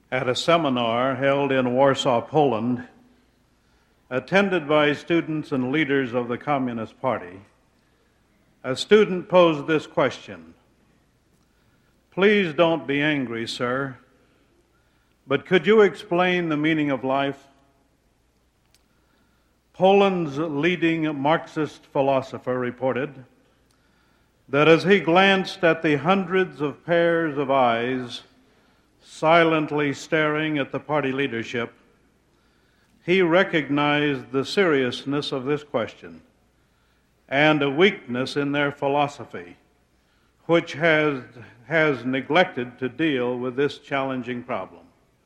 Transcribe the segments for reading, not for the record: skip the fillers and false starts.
at a seminar held in Warsaw, Poland, attended by students and leaders of the Communist Party, a student posed this question: "Please don't be angry, sir, but could you explain the meaning of life?" Poland's leading Marxist philosopher reported that as he glanced at the hundreds of pairs of eyes silently staring at the party leadership, he recognized the seriousness of this question and a weakness in their philosophy, which has neglected to deal with this challenging problem.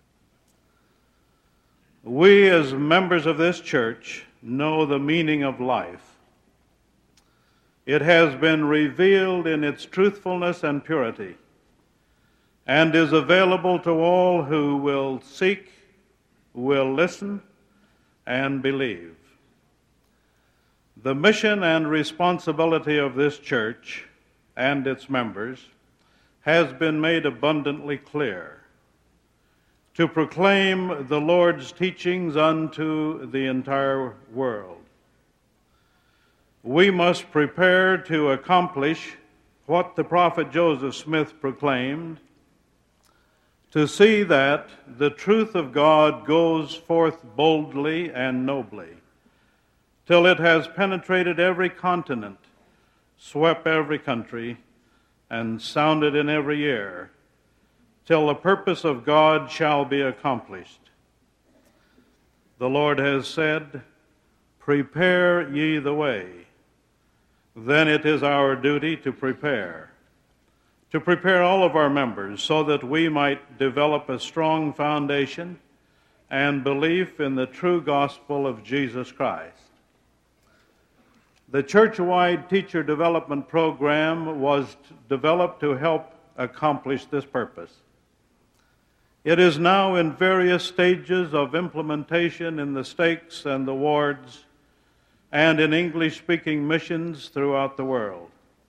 We, as members of this church, know the meaning of life. It has been revealed in its truthfulness and purity, and is available to all who will seek, will listen, and believe. The mission and responsibility of this church and its members has been made abundantly clear: to proclaim the Lord's teachings unto the entire world. We must prepare to accomplish what the prophet Joseph Smith proclaimed: to see that the truth of God goes forth boldly and nobly, till it has penetrated every continent, swept every country, and sounded in every ear, till the purpose of God shall be accomplished. The Lord has said, "Prepare ye the way." Then it is our duty to prepare all of our members so that we might develop a strong foundation and belief in the true gospel of Jesus Christ. The church-wide teacher development program was developed to help accomplish this purpose. It is now in various stages of implementation in the stakes and the wards and in English-speaking missions throughout the world.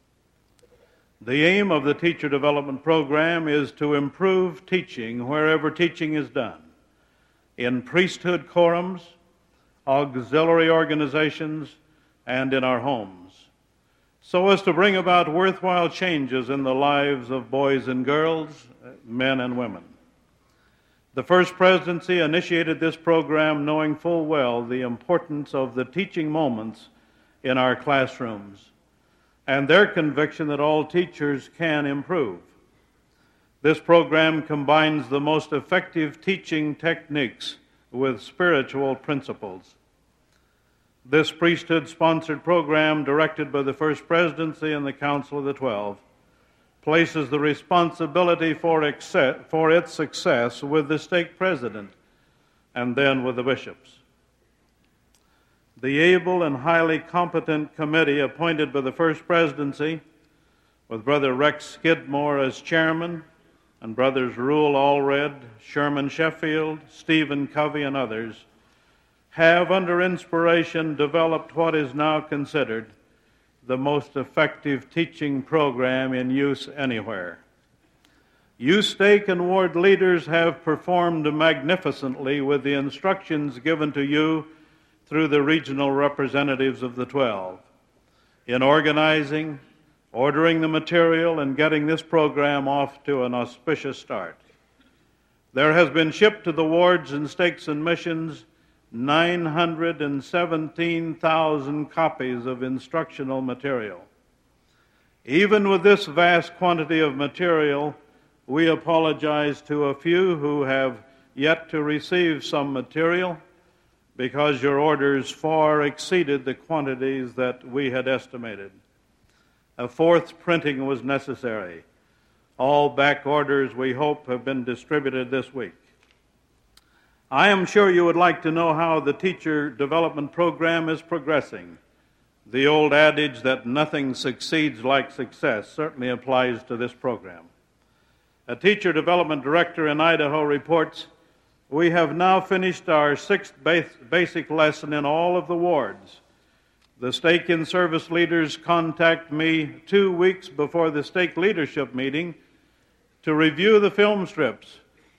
The aim of the teacher development program is to improve teaching wherever teaching is done, in priesthood quorums, auxiliary organizations, and in our homes, so as to bring about worthwhile changes in the lives of boys and girls, men and women. The First Presidency initiated this program knowing full well the importance of the teaching moments in our classrooms and their conviction that all teachers can improve. This program combines the most effective teaching techniques with spiritual principles. This priesthood-sponsored program, directed by the First Presidency and the Council of the 12, places the responsibility for its success with the stake president and then with the bishops. The able and highly competent committee appointed by the First Presidency, with Brother Rex Skidmore as chairman and Brothers Rule Allred, Sherman Sheffield, Stephen Covey, and others, have, under inspiration, developed what is now considered the most effective teaching program in use anywhere. You stake and ward leaders have performed magnificently with the instructions given to you through the regional representatives of the 12 in organizing, ordering the material, and getting this program off to an auspicious start. There has been shipped to the wards and stakes and missions 917,000 copies of instructional material. Even with this vast quantity of material, we apologize to a few who have yet to receive some material because your orders far exceeded the quantities that we had estimated. A fourth printing was necessary. All back orders, we hope, have been distributed this week. I am sure you would like to know how the teacher development program is progressing. The old adage that nothing succeeds like success certainly applies to this program. A teacher development director in Idaho reports, "We have now finished our 6th basic lesson in all of the wards. The stake in service leaders contact me 2 weeks before the stake leadership meeting to review the film strips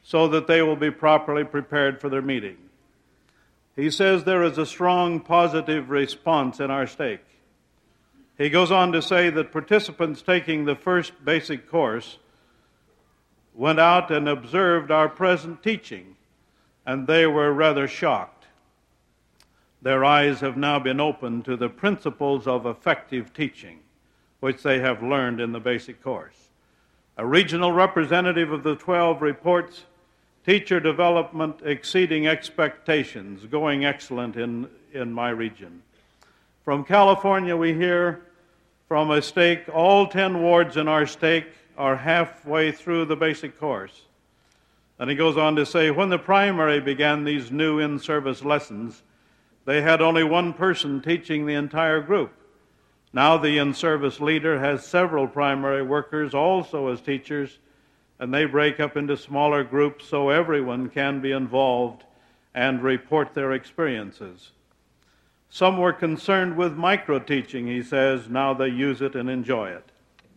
so that they will be properly prepared for their meeting. He says there is a strong positive response in our stake. He goes on to say that participants taking the first basic course went out and observed our present teaching, and they were rather shocked. Their eyes have now been opened to the principles of effective teaching, which they have learned in the basic course. A regional representative of the 12 reports teacher development exceeding expectations, going excellent in my region. From California, we hear from a stake, all 10 wards in our stake are halfway through the basic course. And he goes on to say, when the primary began these new in-service lessons, they had only one person teaching the entire group. Now the in-service leader has several primary workers also as teachers, and they break up into smaller groups so everyone can be involved and report their experiences. Some were concerned with micro-teaching, he says. Now they use it and enjoy it.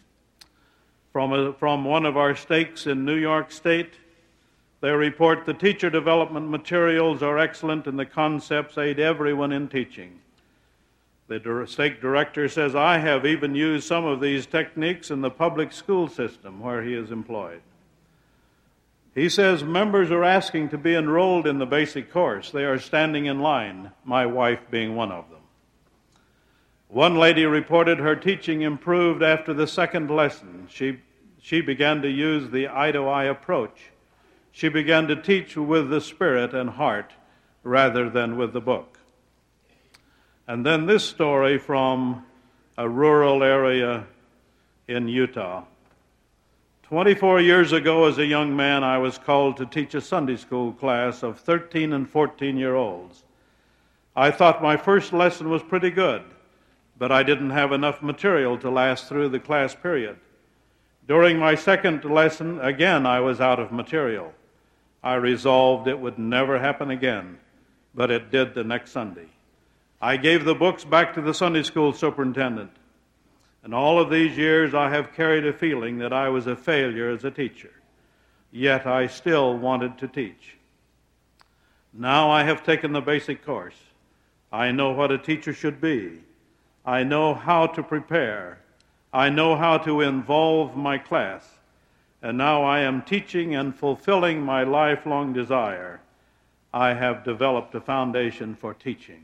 From one of our stakes in New York State, they report the teacher development materials are excellent and the concepts aid everyone in teaching. The stake director says, I have even used some of these techniques in the public school system where he is employed. He says members are asking to be enrolled in the basic course. They are standing in line, my wife being one of them. One lady reported her teaching improved after the second lesson. She began to use the eye-to-eye approach. She began to teach with the spirit and heart rather than with the book. And then this story from a rural area in Utah. 24 years ago, as a young man, I was called to teach a Sunday school class of 13 and 14-year-olds. I thought my first lesson was pretty good, but I didn't have enough material to last through the class period. During my second lesson, again, I was out of material. I resolved it would never happen again, but it did the next Sunday. I gave the books back to the Sunday school superintendent. And all of these years I have carried a feeling that I was a failure as a teacher, yet I still wanted to teach. Now I have taken the basic course. I know what a teacher should be. I know how to prepare. I know how to involve my class. And now I am teaching and fulfilling my lifelong desire. I have developed a foundation for teaching.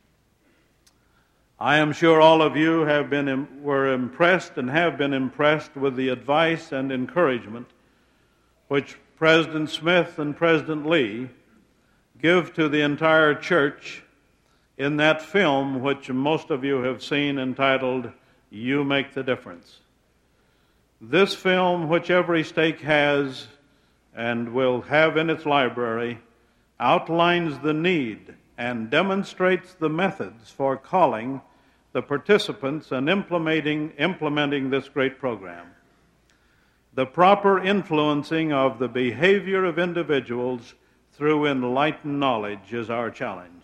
I am sure all of you were impressed and have been impressed with the advice and encouragement which President Smith and President Lee give to the entire church in that film which most of you have seen entitled, You Make the Difference. This film, which every stake has and will have in its library, outlines the need and demonstrates the methods for calling the participants and implementing this great program. The proper influencing of the behavior of individuals through enlightened knowledge is our challenge.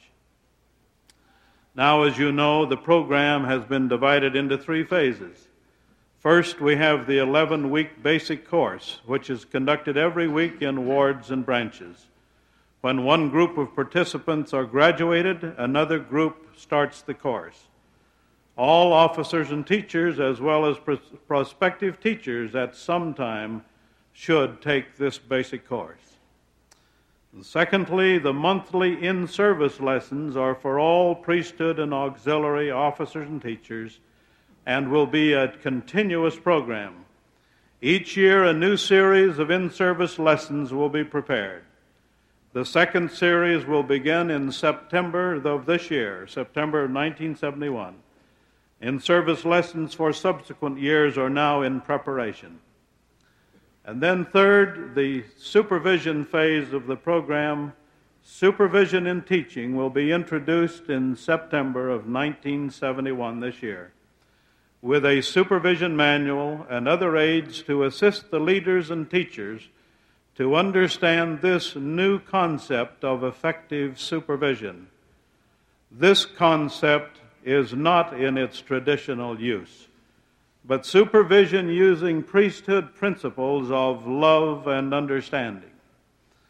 Now, as you know, the program has been divided into 3 phases. First, we have the 11-week basic course, which is conducted every week in wards and branches. When one group of participants are graduated, another group starts the course. All officers and teachers, as well as prospective teachers at some time, should take this basic course. And secondly, the monthly in-service lessons are for all priesthood and auxiliary officers and teachers and will be a continuous program. Each year, a new series of in-service lessons will be prepared. The second series will begin in September of this year, September of 1971. In-service lessons for subsequent years are now in preparation. And then third, the supervision phase of the program, supervision in teaching, will be introduced in September of 1971 this year, with a supervision manual and other aids to assist the leaders and teachers to understand this new concept of effective supervision. This concept is not in its traditional use, but supervision using priesthood principles of love and understanding.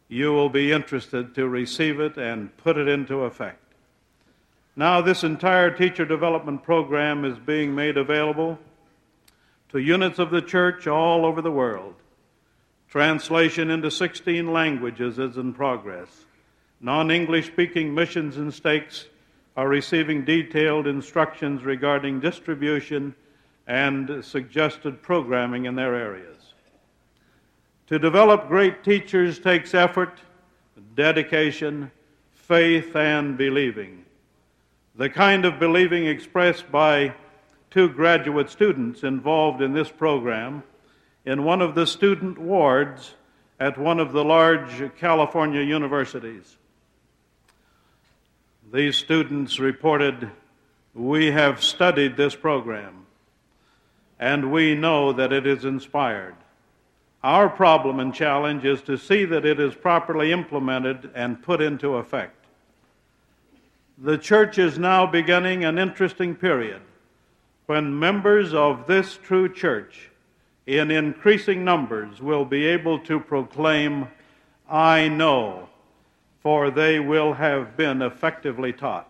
you will be interested to receive it and put it into effect. Now, this entire teacher development program is being made available to units of the church all over the world. Translation into 16 languages is in progress. Non-English speaking missions and stakes are receiving detailed instructions regarding distribution and suggested programming in their areas. To develop great teachers takes effort, dedication, faith, and believing. The kind of believing expressed by 2 graduate students involved in this program in one of the student wards at one of the large California universities. These students reported, "We have studied this program, and we know that it is inspired. Our problem and challenge is to see that it is properly implemented and put into effect." The church is now beginning an interesting period when members of this true church in increasing numbers will be able to proclaim, "I know," for they will have been effectively taught.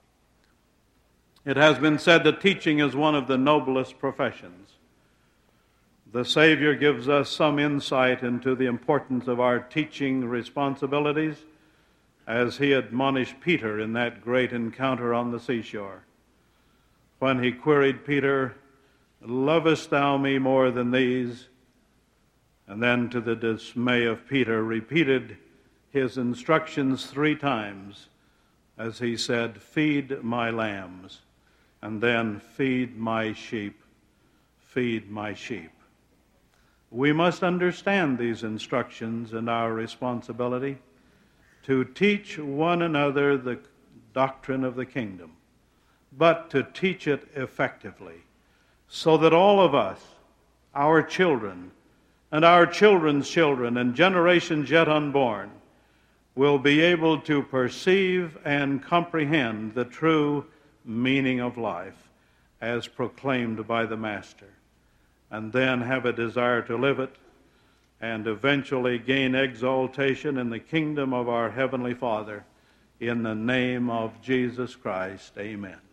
It has been said that teaching is one of the noblest professions. The Savior gives us some insight into the importance of our teaching responsibilities as he admonished Peter in that great encounter on the seashore, when he queried Peter, "Lovest thou me more than these?" And then, to the dismay of Peter, repeated his instructions 3 times as he said, "Feed my lambs," and then, "Feed my sheep, feed my sheep." We must understand these instructions and our responsibility to teach one another the doctrine of the kingdom, but to teach it effectively, so that all of us, our children, and our children's children, and generations yet unborn, will be able to perceive and comprehend the true meaning of life as proclaimed by the Master, and then have a desire to live it, and eventually gain exaltation in the kingdom of our Heavenly Father. In the name of Jesus Christ, amen.